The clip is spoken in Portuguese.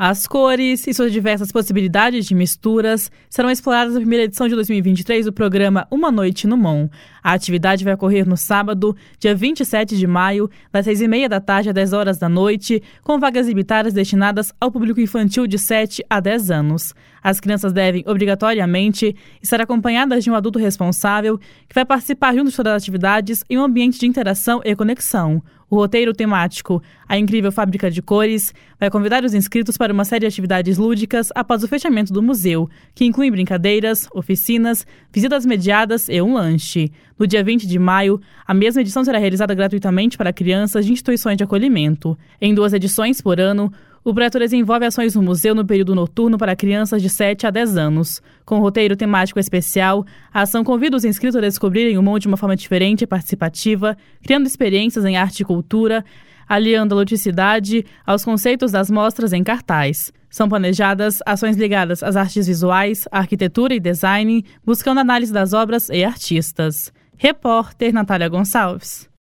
As cores e suas diversas possibilidades de misturas serão exploradas na primeira edição de 2023 do programa Uma Noite no Mon. A atividade vai ocorrer no sábado, dia 27 de maio, das 6h30 da tarde às 10 horas da noite, com vagas limitadas destinadas ao público infantil de 7 a 10 anos. As crianças devem, obrigatoriamente, estar acompanhadas de um adulto responsável que vai participar junto de todas as atividades em um ambiente de interação e conexão. O roteiro temático A Incrível Fábrica de Cores vai convidar os inscritos para uma série de atividades lúdicas após o fechamento do museu, que inclui brincadeiras, oficinas, visitas mediadas e um lanche. No dia 20 de maio, a mesma edição será realizada gratuitamente para crianças de instituições de acolhimento. Em 2 edições por ano, o projeto desenvolve ações no museu no período noturno para crianças de 7 a 10 anos. Com roteiro temático especial, a ação convida os inscritos a descobrirem o Mon de uma forma diferente e participativa, criando experiências em arte e cultura, aliando a ludicidade aos conceitos das mostras em cartaz. São planejadas ações ligadas às artes visuais, arquitetura e design, buscando análise das obras e artistas. Repórter Natália Gonçalves.